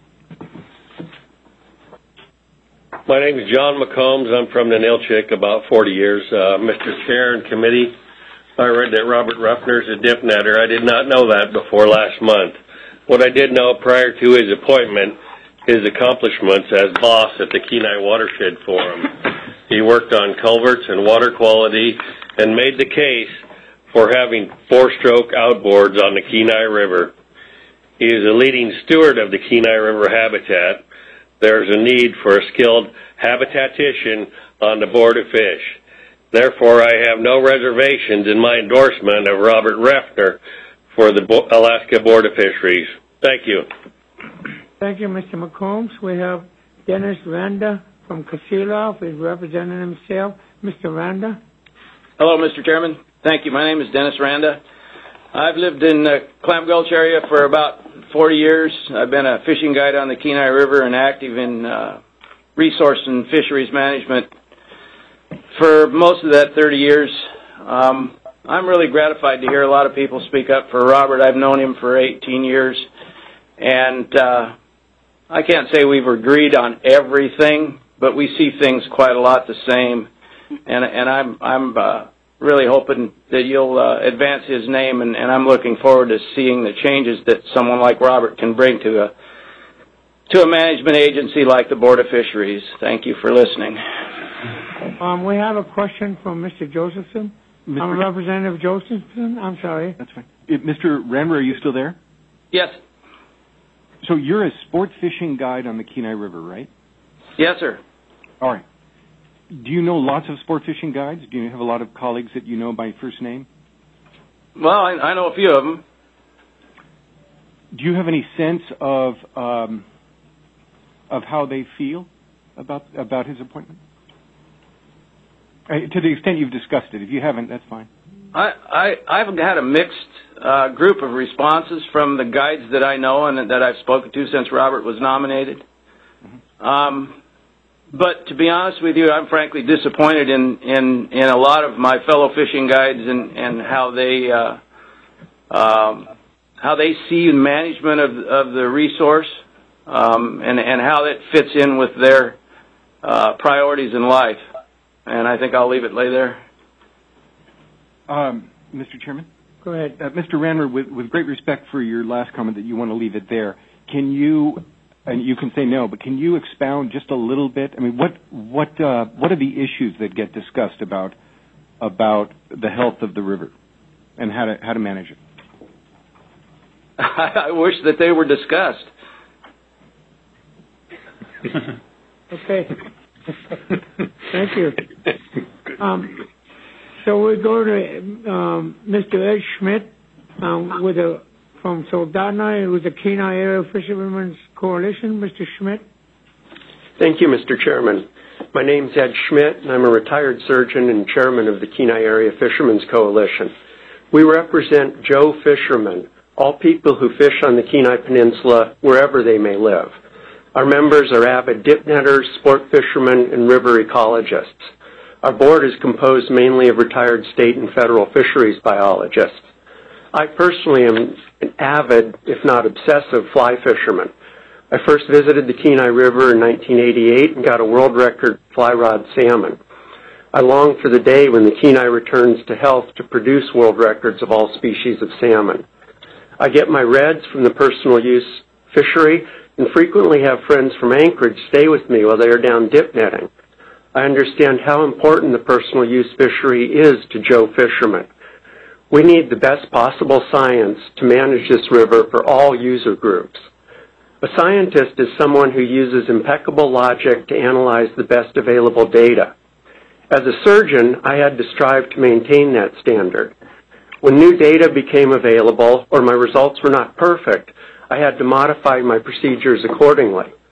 My name is John McCombs. I'm from Ninilchik, about forty years. Uh, Mister Chair and committee, I read that Robert Ruffner is a dip netter. I did not know that before last month. What I did know prior to his appointment, his accomplishments as boss at the Kenai Watershed Forum. He worked on culverts and water quality and made the case for having four-stroke outboards on the Kenai River. He is a leading steward of the Kenai River habitat. There's a need for a skilled habitatician on the Board of Fish. Therefore, I have no reservations in my endorsement of Robert Ruffner for the Bo- Alaska Board of Fisheries. Thank you. Thank you, Mister McCombs. We have Dennis Randa from Kasilov. He's representing himself. Mister Randa. Hello, Mister Chairman. Thank you. My name is Dennis Randa. I've lived in the Clam Gulch area for about forty years. I've been a fishing guide on the Kenai River and active in uh, resource and fisheries management for most of that thirty years. Um, I'm really gratified to hear a lot of people speak up for Robert. I've known him for eighteen years, and uh, I can't say we've agreed on everything, but we see things quite a lot the same, and, and I'm, I'm uh, really hoping that you'll uh, advance his name, and, and I'm looking forward to seeing the changes that someone like Robert can bring to a to a management agency like the Board of Fisheries. Thank you for listening. Um, we have a question from Mister Josephson. Mister I'm Representative Josephson. I'm sorry. That's fine. Uh, Mister Ranmer, are you still there? Yes. So you're a sport fishing guide on the Kenai River, right? Yes, sir. All right. Do you know lots of sport fishing guides? Do you have a lot of colleagues that you know by first name? Well, I, I know a few of them. Do you have any sense of um, of how they feel about about his appointment? Uh, to the extent you've discussed it. If you haven't, that's fine. I, I, I've had a mixed uh, group of responses from the guides that I know and that I've spoken to since Robert was nominated. Mm-hmm. Um, but to be honest with you, I'm frankly disappointed in, in, in a lot of my fellow fishing guides and, and how they uh, um, how they see management of, of the resource um, and, and how that fits in with their uh, priorities in life. And I think I'll leave it lay there. Um, Mister Chairman? Go ahead. Uh, Mister Ranmer, with, with great respect for your last comment that you want to leave it there, can you, and you can say no, but can you expound just a little bit? I mean, what what uh, what are the issues that get discussed about about the health of the river and how to how to manage it? I wish that they were discussed. Okay. Thank you. Um, so we go to um, Mister Ed Schmidt um, with a from Soldotna with the Kenai Area Fishermen's Coalition. Mister Schmidt. Thank you, Mister Chairman. My name's Ed Schmidt, and I'm a retired surgeon and chairman of the Kenai Area Fishermen's Coalition. We represent Joe fishermen, all people who fish on the Kenai Peninsula wherever they may live. Our members are avid dip netters, sport fishermen, and river ecologists. Our board is composed mainly of retired state and federal fisheries biologists. I personally am an avid, if not obsessive, fly fisherman. I first visited the Kenai River in nineteen eighty-eight and got a world record fly rod salmon. I long for the day when the Kenai returns to health to produce world records of all species of salmon. I get my reds from the personal use fishery and frequently have friends from Anchorage stay with me while they are down dip netting. I understand how important the personal use fishery is to Joe fishermen. We need the best possible science to manage this river for all user groups. A scientist is someone who uses impeccable logic to analyze the best available data. As a surgeon, I had to strive to maintain that standard. When new data became available or my results were not perfect, I had to modify my procedures accordingly.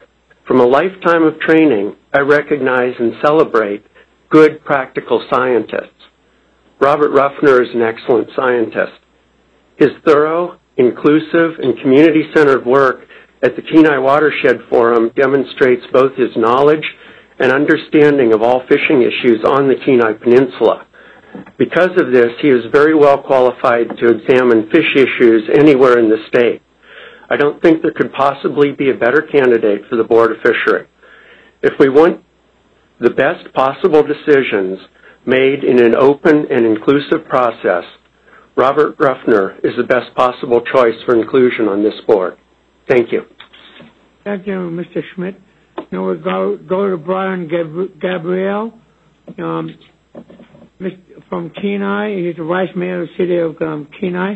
From a lifetime of training, I recognize and celebrate good practical scientists. Robert Ruffner is an excellent scientist. His thorough, inclusive, and community-centered work at the Kenai Watershed Forum demonstrates both his knowledge and understanding of all fishing issues on the Kenai Peninsula. Because of this, he is very well qualified to examine fish issues anywhere in the state. I don't think there could possibly be a better candidate for the Board of Fishery. If we want the best possible decisions made in an open and inclusive process, Robert Ruffner is the best possible choice for inclusion on this board. Thank you. Thank you, Mister Schmidt. Now we'll go, go to Brian Gab- Gabriel um, from Kenai. He's the Vice Mayor of the City of um, Kenai.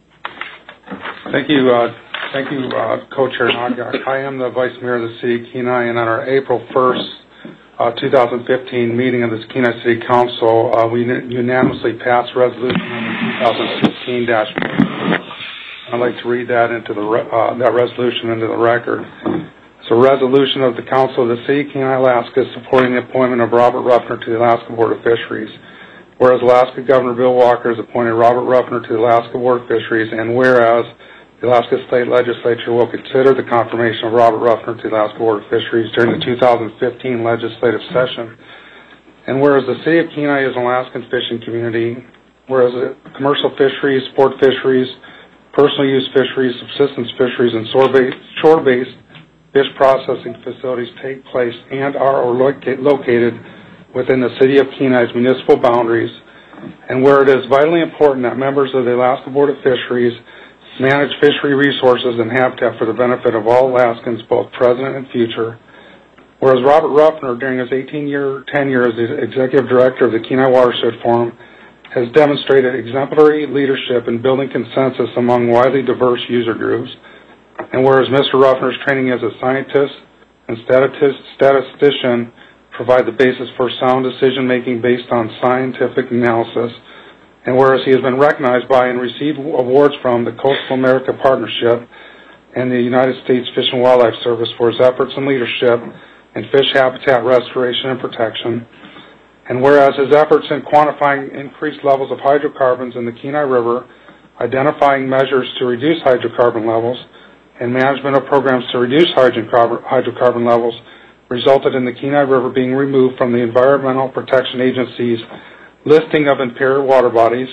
Thank you, uh, thank you, uh, Co-Chair Nagyak. I am the Vice Mayor of the City of Kenai, and on our April first, uh, twenty fifteen meeting of the Kenai City Council, uh, we unanimously passed resolution number twenty fifteen dash. I'd like to read that into the re- uh, that resolution into the record. It's a resolution of the Council of the City of Kenai, Alaska, supporting the appointment of Robert Ruffner to the Alaska Board of Fisheries. Whereas Alaska Governor Bill Walker has appointed Robert Ruffner to the Alaska Board of Fisheries, and whereas the Alaska State Legislature will consider the confirmation of Robert Ruffner to the Alaska Board of Fisheries during the two thousand fifteen legislative session. And whereas the City of Kenai is an Alaskan fishing community, whereas commercial fisheries, sport fisheries, personal use fisheries, subsistence fisheries, and shore-based fish processing facilities take place and are located within the City of Kenai's municipal boundaries, and where it is vitally important that members of the Alaska Board of Fisheries manage fishery resources and habitat for the benefit of all Alaskans, both present and future. Whereas Robert Ruffner, during his eighteen-year tenure as the Executive Director of the Kenai Watershed Forum, has demonstrated exemplary leadership in building consensus among widely diverse user groups. And whereas Mister Ruffner's training as a scientist and statistician provide the basis for sound decision-making based on scientific analysis, and whereas he has been recognized by and received awards from the Coastal America Partnership and the United States Fish and Wildlife Service for his efforts and leadership in fish habitat restoration and protection, and whereas his efforts in quantifying increased levels of hydrocarbons in the Kenai River, identifying measures to reduce hydrocarbon levels, and management of programs to reduce hydrocarbon levels resulted in the Kenai River being removed from the Environmental Protection Agency's listing of impaired water bodies.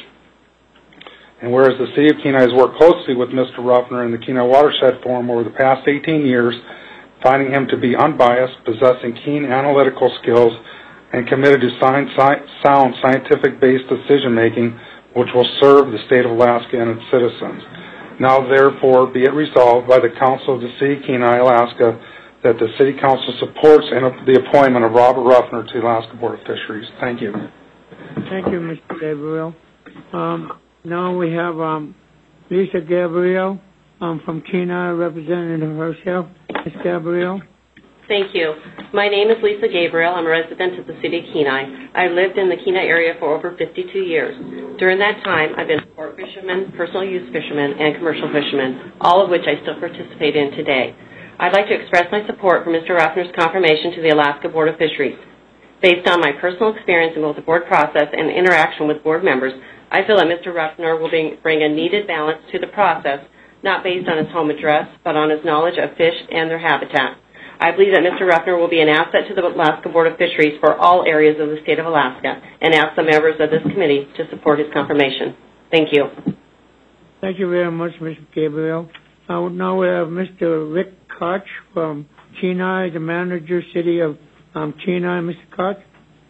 And whereas the City of Kenai has worked closely with Mister Ruffner and the Kenai Watershed Forum over the past eighteen years, finding him to be unbiased, possessing keen analytical skills, and committed to sound scientific-based decision-making, which will serve the state of Alaska and its citizens. Now, therefore, be it resolved by the Council of the City of Kenai, Alaska, that the City Council supports the appointment of Robert Ruffner to the Alaska Board of Fisheries. Thank you. Thank you, Mister Gabriel. Um, now we have um, Lisa Gabriel um, from Kenai, representative herself. Miz Gabriel. Thank you. My name is Lisa Gabriel. I'm a resident of the City of Kenai. I've lived in the Kenai area for over fifty-two years. During that time, I've been a sport fisherman, personal use fisherman, and commercial fisherman, all of which I still participate in today. I'd like to express my support for Mister Ruffner's confirmation to the Alaska Board of Fisheries. Based on my personal experience in both the board process and interaction with board members, I feel that Mister Ruffner will bring a needed balance to the process, not based on his home address, but on his knowledge of fish and their habitat. I believe that Mister Ruffner will be an asset to the Alaska Board of Fisheries for all areas of the state of Alaska, and ask the members of this committee to support his confirmation. Thank you. Thank you very much, Mister Gabriel. Uh, now we have Mister Rick Koch from Kenai, the manager, City of um, Kenai. Mister Koch.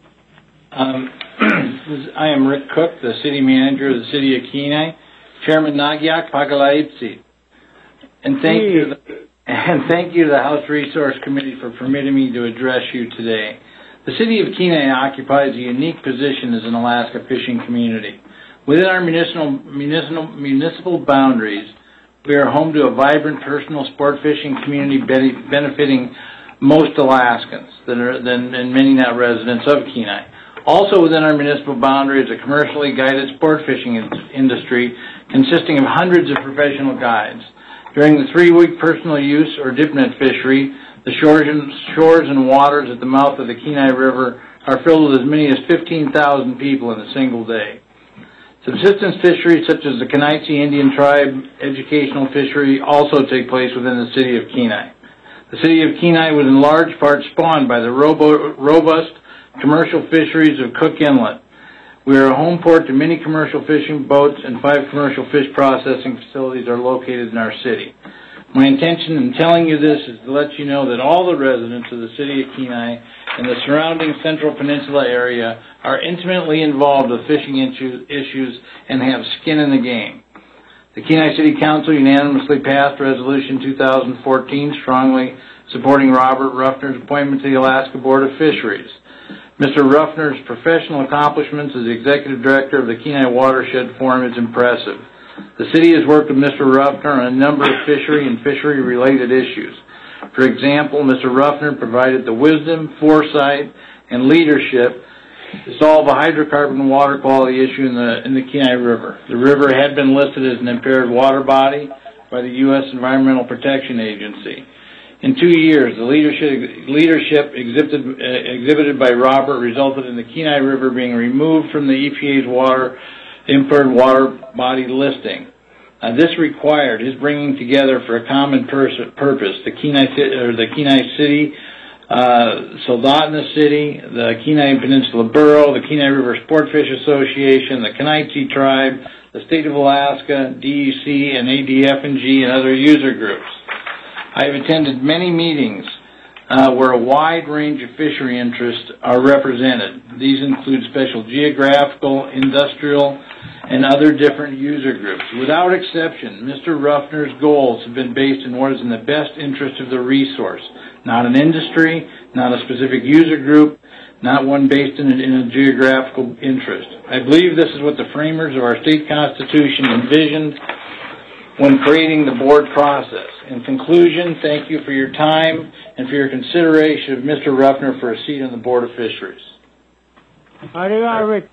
Um, I am Rick Cook, the city manager of the City of Kenai. Chairman Nagyak Pagalaipsi. And thank hey. you to the, and thank you to the House Resource Committee for permitting me to address you today. The City of Kenai occupies a unique position as an Alaska fishing community. Within our municipal, municipal, municipal boundaries, we are home to a vibrant personal sport fishing community benefiting most Alaskans than, are, than and many not residents of Kenai. Also within our municipal boundary is a commercially guided sport fishing in- industry consisting of hundreds of professional guides. During the three-week personal use or dip net fishery, The shores and, shores and waters at the mouth of the Kenai River are filled with as many as fifteen thousand people in a single day. Subsistence fisheries such as the Kenaitze Indian Tribe educational fishery also take place within the city of Kenai. The city of Kenai was in large part spawned by the robo, robust commercial fisheries of Cook Inlet. We are a home port to many commercial fishing boats, and five commercial fish processing facilities are located in our city. My intention in telling you this is to let you know that all the residents of the city of Kenai and the surrounding Central Peninsula area are intimately involved with fishing issues and have skin in the game. The Kenai City Council unanimously passed Resolution two thousand fourteen strongly supporting Robert Ruffner's appointment to the Alaska Board of Fisheries. Mister Ruffner's professional accomplishments as the Executive Director of the Kenai Watershed Forum is impressive. The city has worked with Mister Ruffner on a number of fishery and fishery-related issues. For example, Mister Ruffner provided the wisdom, foresight, and leadership to solve a hydrocarbon water quality issue in the in the Kenai River. The river had been listed as an impaired water body by the U S Environmental Protection Agency. In two years, the leadership, leadership exhibited, uh, exhibited by Robert resulted in the Kenai River being removed from the E P A's water impaired water body listing. Uh, this required his bringing together for a common pers- purpose the Kenai, or the Kenai City, uh, Soldotna City, the Kenai Peninsula Borough, the Kenai River Sportfish Association, the Kenaitze Tribe, the State of Alaska, D E C, and A D F and G, and other user groups. I have attended many meetings uh, where a wide range of fishery interests are represented. These include special geographical, industrial, and other different user groups. Without exception, Mister Ruffner's goals have been based in what is in the best interest of the resource, not an industry, not a specific user group, not one based in a, in a geographical interest. I believe this is what the framers of our state constitution envisioned when creating the board process. In conclusion, thank you for your time and for your consideration of Mister Ruffner for a seat on the Board of Fisheries. How do you, Rick?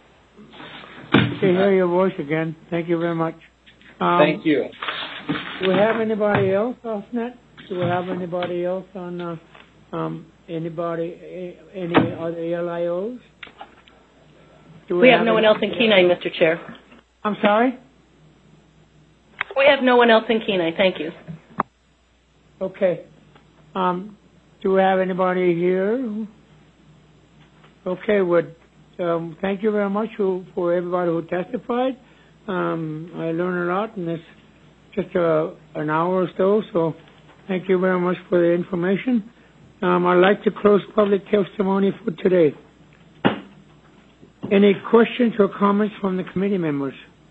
Good to hear your voice again. Thank you very much. Um, Thank you. Do we have anybody else off net? Do we have anybody else on, uh, um, anybody, any other L I Os? Do we, we have, have no one else in Kenai, Mister Chair. I'm sorry? We have no one else in Kenai. Thank you. Okay. Um, do we have anybody here? Okay, would um, thank you very much for, for everybody who testified. Um, I learned a lot in this just a, an hour or so, so thank you very much for the information. Um, I'd like to close public testimony for today. Any questions or comments from the committee members?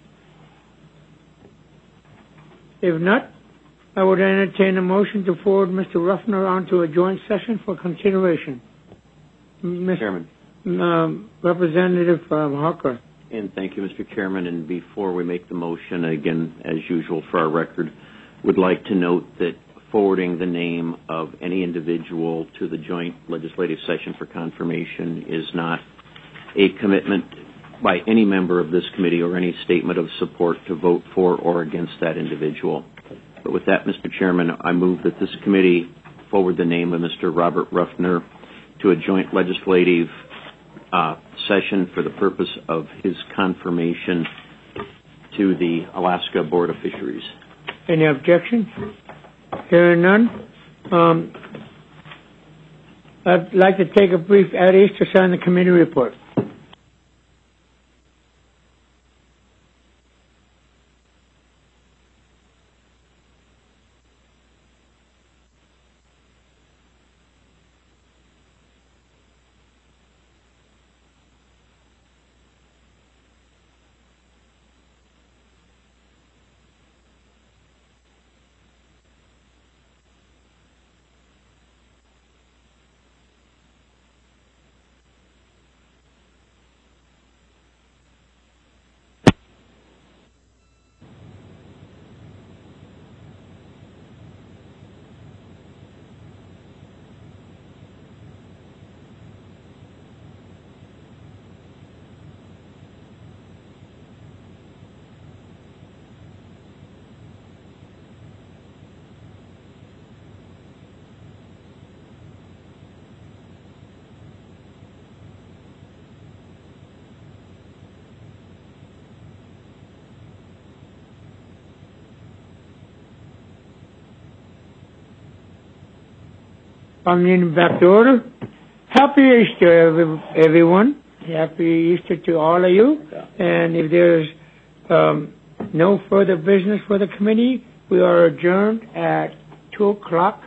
If not, I would entertain a motion to forward Mister Ruffner onto a joint session for consideration. Mister Chairman. Um, Representative um, Hawker. And thank you, Mister Chairman. And before we make the motion, again, as usual for our record, would like to note that forwarding the name of any individual to the joint legislative session for confirmation is not a commitment by any member of this committee or any statement of support to vote for or against that individual. But with that, Mister Chairman, I move that this committee forward the name of Mister Robert Ruffner to a joint legislative uh, session for the purpose of his confirmation to the Alaska Board of Fisheries. Any objections? Hearing none. Um, I'd like to take a brief ad east to sign the committee report. I'm meeting back to order. Happy Easter, every, everyone. Happy Easter to all of you. And if there's um, no further business for the committee, we are adjourned at two o'clock